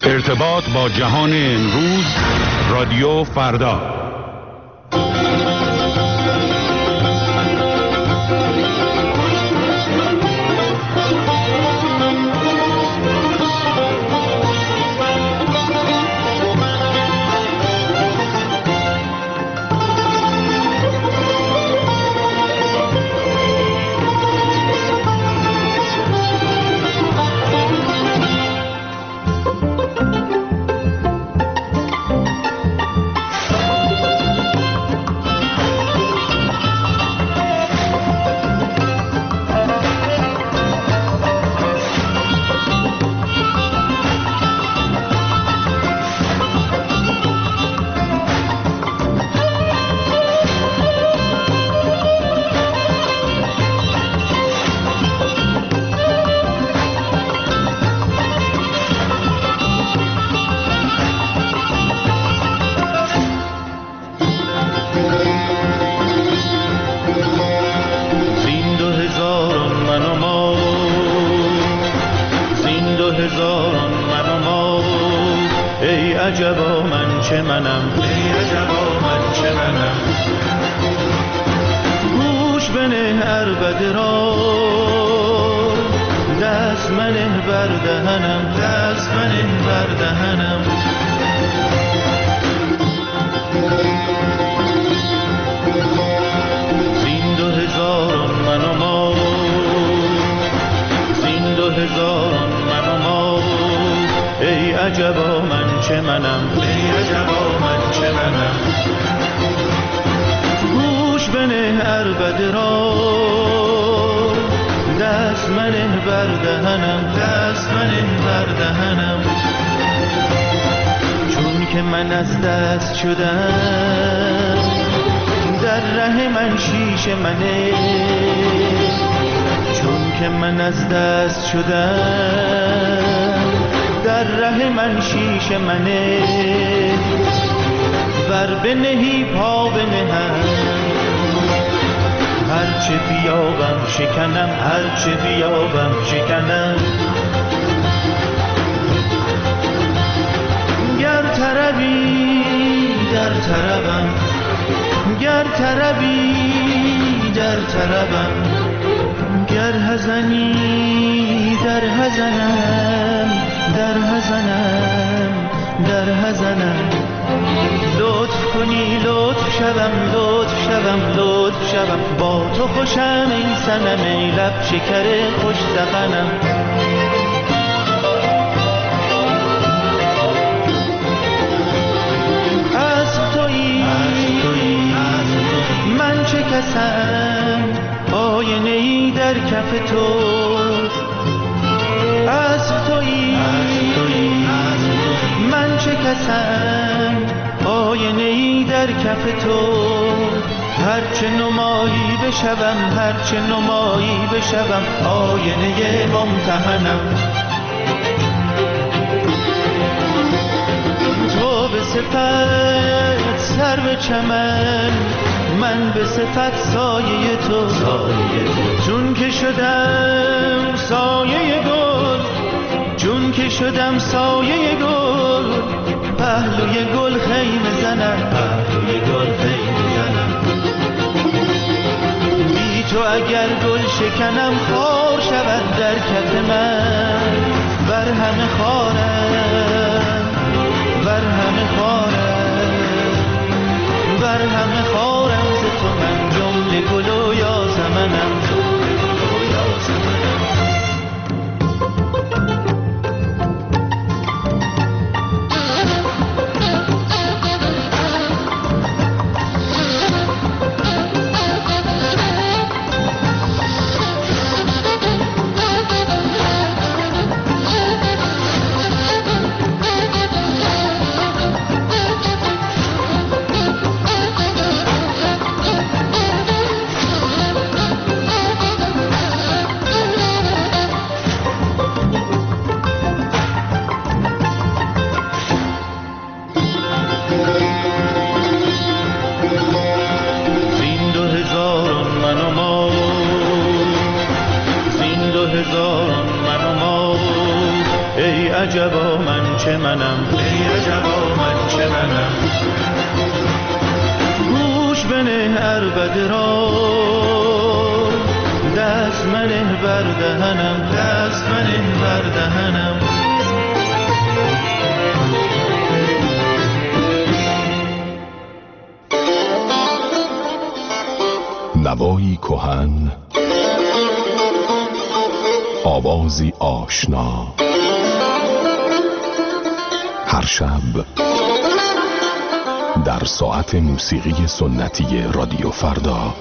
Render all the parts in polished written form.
ارتباط با جهان امروز، رادیو فردا. عجبا من چه منم، ای عجبا من چه منم. گوش بنه عربده را، دست منه بر دهنم، دست منه بر دهنم. زین 2000 من و ما، زین 2000 من و ما، ای عجبا من چه منم، ای عجبا من چه منم. گوش بنه عربده را، دست منه بر دهنم، دست منه بر دهنم. چون که من از دست شدم، در ره من شیش منه. چون که من از دست شدم، در ره من شیش منه. ور بنهی پا بنهم، هرچه بیابم شکنم، هرچه بیابم شکنم. گر طربی در طربم، گر طربی در طربم. گر حزنی در حزنم، در حزنم، در حزنم. لطف کنی لطف شوم، لطف شوم، لطف شوم. با تو خوشم ای صنم، ای لب شکر خوش ذقنم. اسب تویی من چه کسم، آینه ای در کف تو. اسب تویی من چه کسم، آینه ای در کف تو. هرچه نمایی بشوم، هرچه نمایی بشوم، آینه ممتحنم. تو به صفت سرو چمن، من به صفت سایه تو. چون که شدم سایه گل، چون که شدم سایه گل، پهلوی گل خیمه زنم، پهلوی گل خیمه زنم. بی تو اگر گل شکنم، خار شود در کف من. بر همه خارم، بر همه خارم، بر همه خارم. ز تو من جمله گل و یاسمنم، جمله گل و یاسمنم. عجبا من چه منم، ای عجبا من چه منم. گوش بنه عربده را دست منه بر دهنم، دست منه بر دهنم. نوایی کهن، آوازی آشنا، هر شب در ساعت موسیقی سنتی رادیو فردا.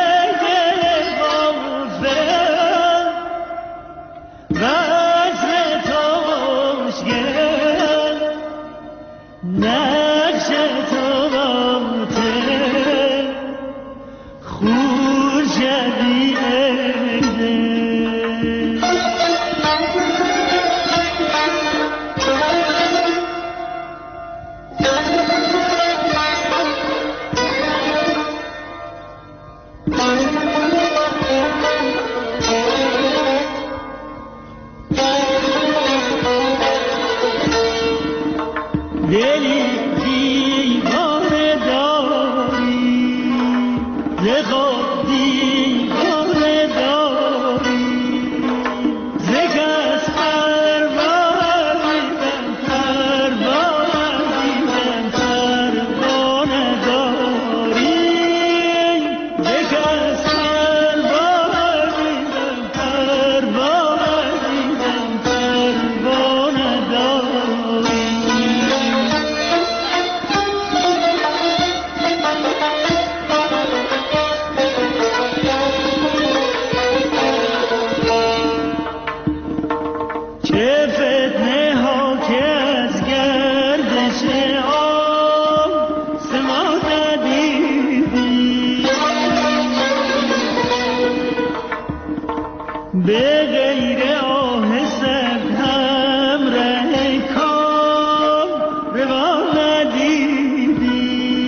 وزر چه فتنه ها که از گردش آسمان ندیدی، به غیر آه سرد هم ره کام روان ندیدی،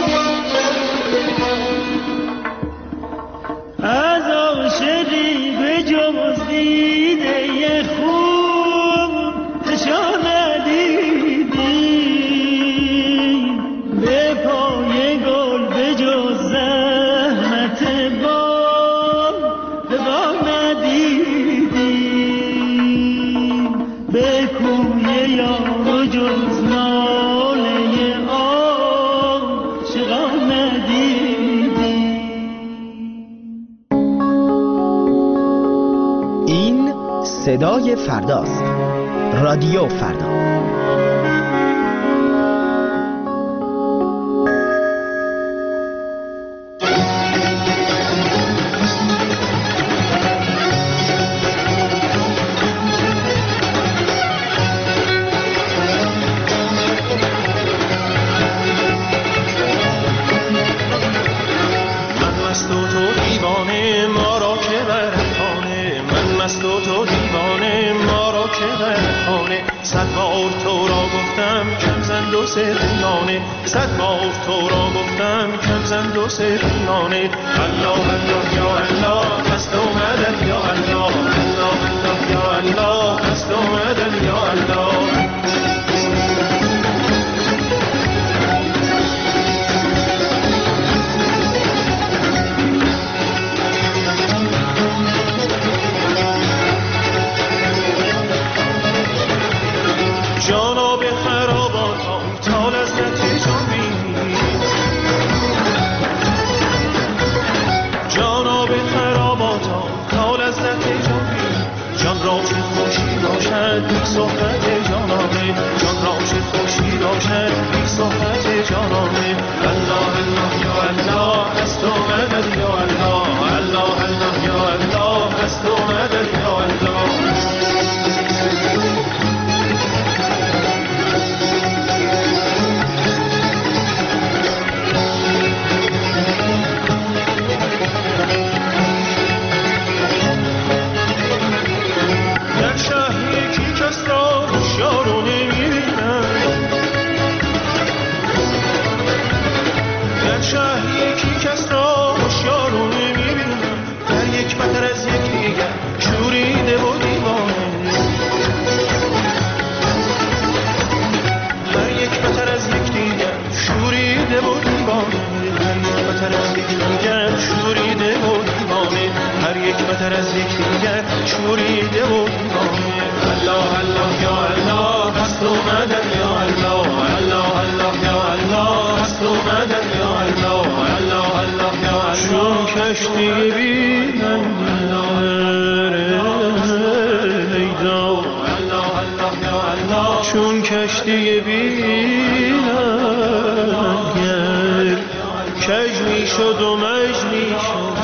از عاشقی به جز دیده خوب نشان ندیدی، به پای گل به جز زحمت بام به بام ندیدی، به کوی یار جز ناله عاشقان ندیدی. این صدای فرداست. رادیو فردا. صد بار تو را گفتم کم زند و سرینانه. الله الله یا الله هست اومدن یا الله، الله الله یا الله هست اومدن یا الله. جانا به خراباتان تا لذت جان بینی، جانا به خراباتان تا لذت جان بینی. جان را چه خوشی باشد بی صحبت جانانه، جان را چه خوشی باشد بی صحبت جانانه. الله الله یا الله هست اومدن یا الله، الله الله یا الله هست اومدن یا الله. بهتر از یکدیگر شوریده و دیوانه. الله الله یا الله هست اومدن یا الله، الله الله یا الله هست اومدن یا الله، الله الله یا الله. چون کشتی بینم لیدا، الله الله یا الله. چون کشتی بینم گر کج می شد و مج می شد،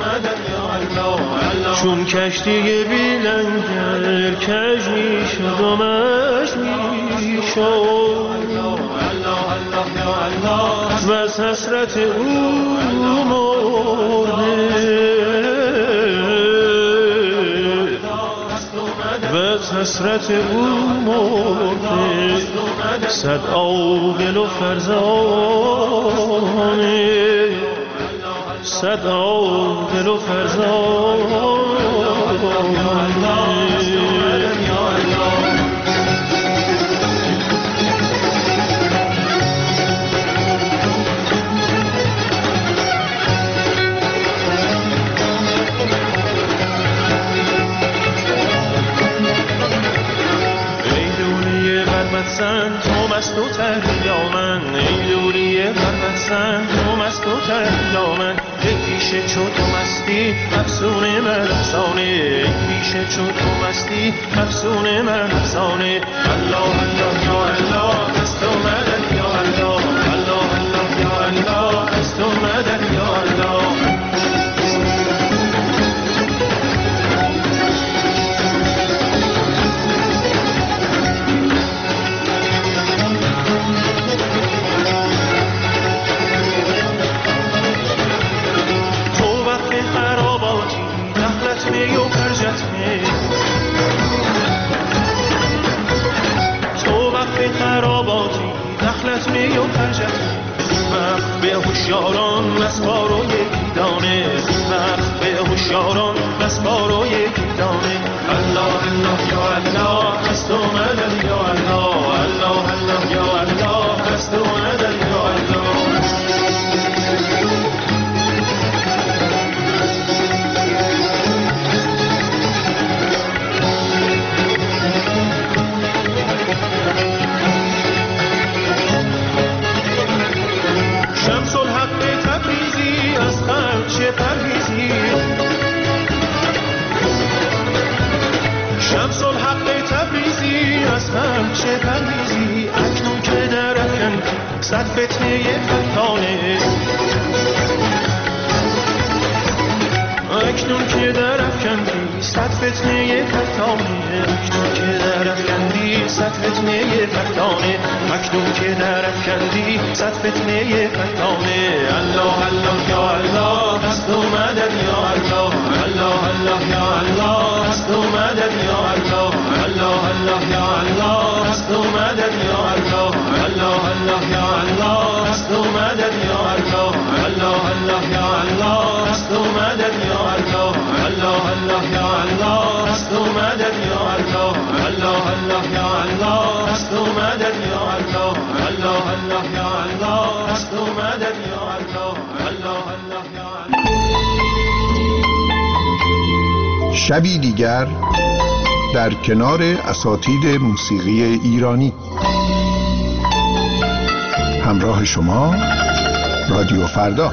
چون کشتی بیلنگر کج می شد و مج می شد، و از حسرت او مرده، و از حسرت او مرده. صد عاقل و فرزانه، صد عاقل و فرزانه. زن تو مست و تریا من، ای لولی غربت زن تو مست و تریا من. یک پیشه چو تو مستی افسون من افسانه، یک پیشه چو تو مستی افسون من افسانه. الله الله یا الله هست اومدن یا الله، الله الله یا الله هست اومدن یا الله. و خرجتی، وقت به هوشیاران مسمار و یکی دانه، وقت به هوشیاران مسمار و یکی دانه. الله الله یا الله هست اومدن یا الله، الله الله یا الله هست اومدن یا الله. شمس الحق تبریزی از خلق چه پرهیزی، شمس الحق تبریزی از خلق چه پرهیزی، اکنون که در افکن صد فتنه فتانه، اکنون که در افکندی صد فتنه فتانه، اکنون که در افکندی صد فتنه فتانه، اکنون که در افکندی صد فتنه فتانه. الله الله یا الله هست اومدن یا الله، الله الله یا الله هست اومدن یا الله، الله الله یا الله هست اومدن یا الله، الله الله یا الله هست اومدن یا الله، الله الله یا الله هست اومدن یا الله، الله الله یا الله هست اومدن یا الله، الله الله یا الله هست اومدن یا الله، الله الله یا الله هست اومدن یا الله، الله الله یا الله. شبی دیگر در کنار اساتید موسیقی ایرانی، همراه شما رادیو فردا.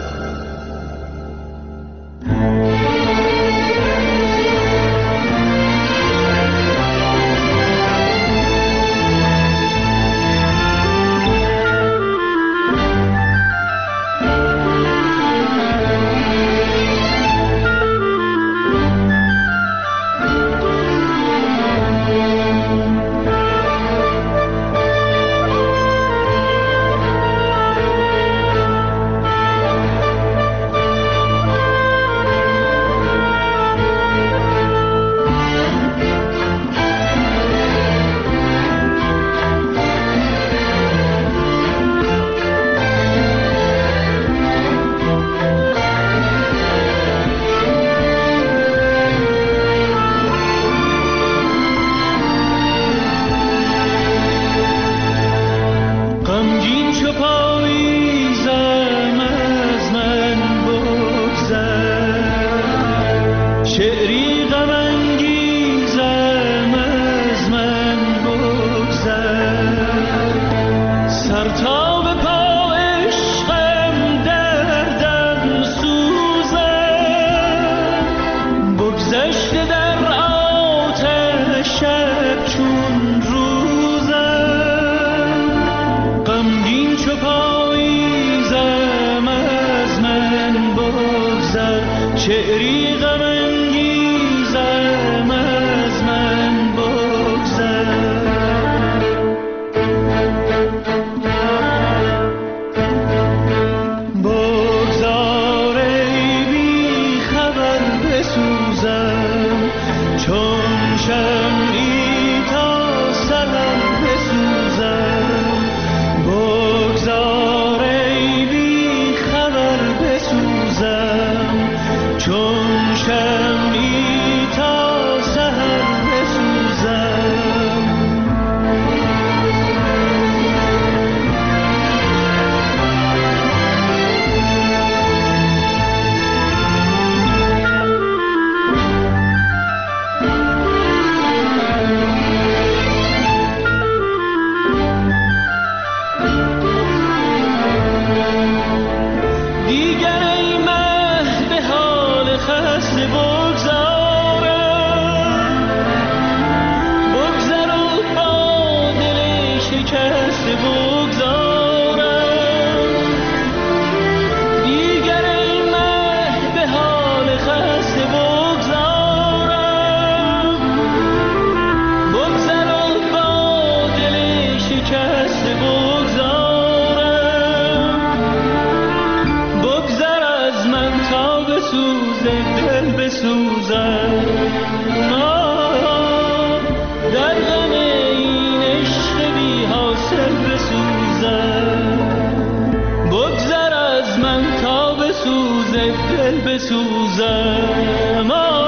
بسوزم،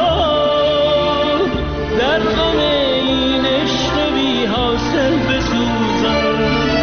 در غم این عشق بی حاصل بسوزم.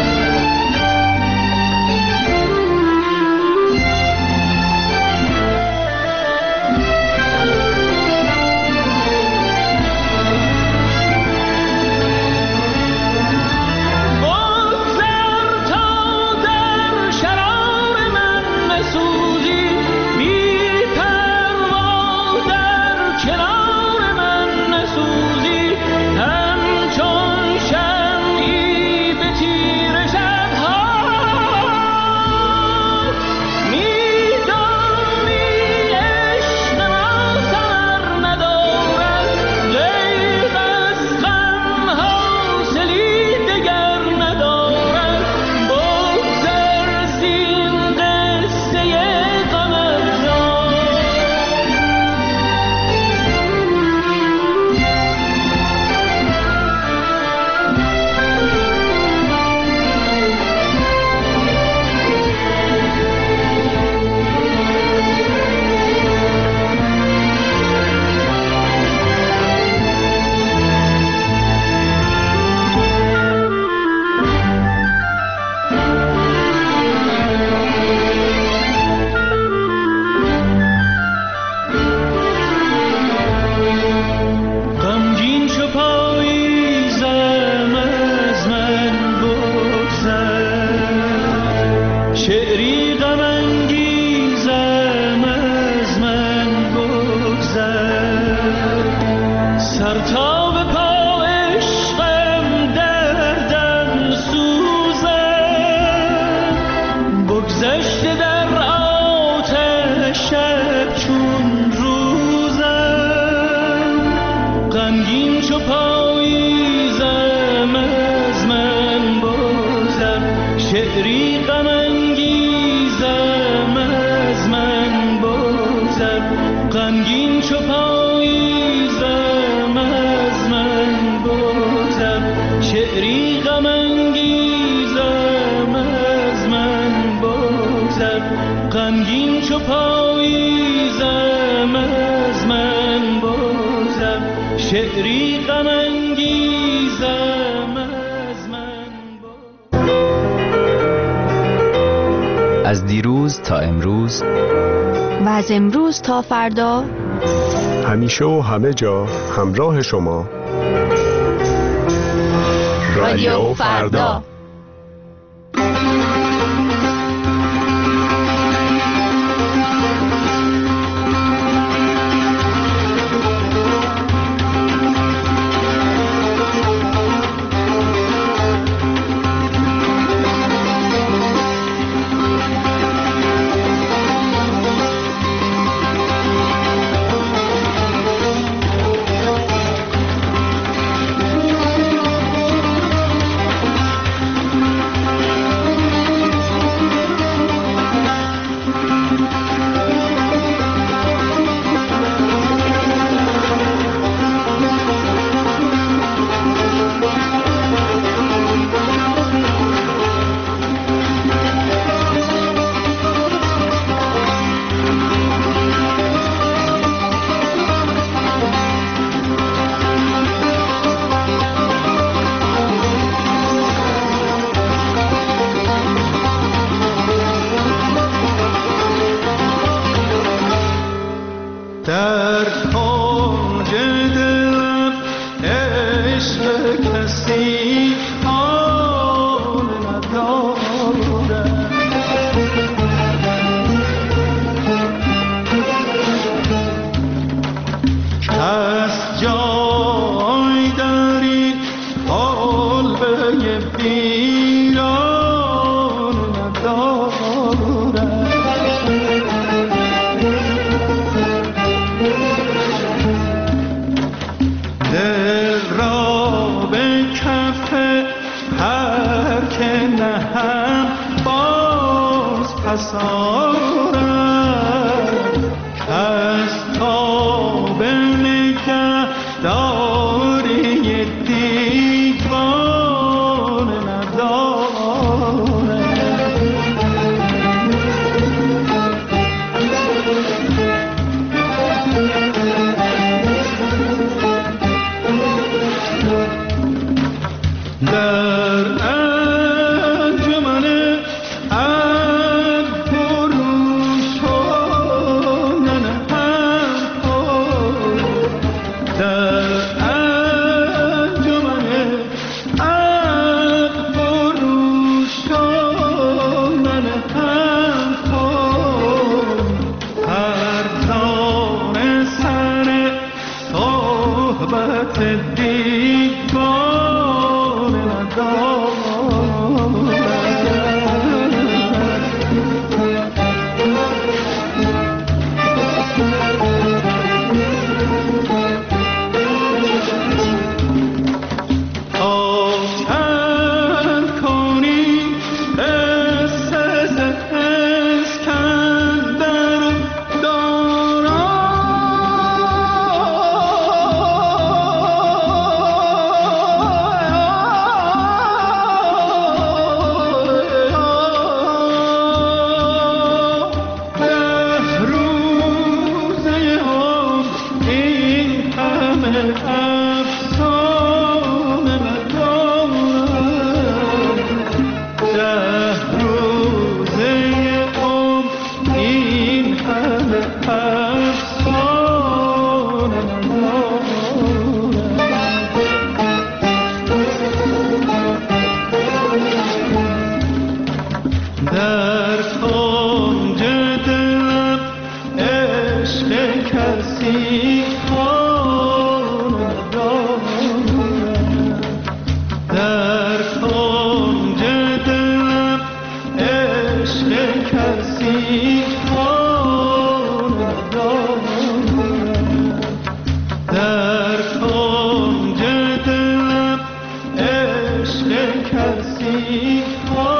از دیروز تا امروز و از امروز تا فردا، همیشه و همه جا همراه شما. رادیو فردا. کسی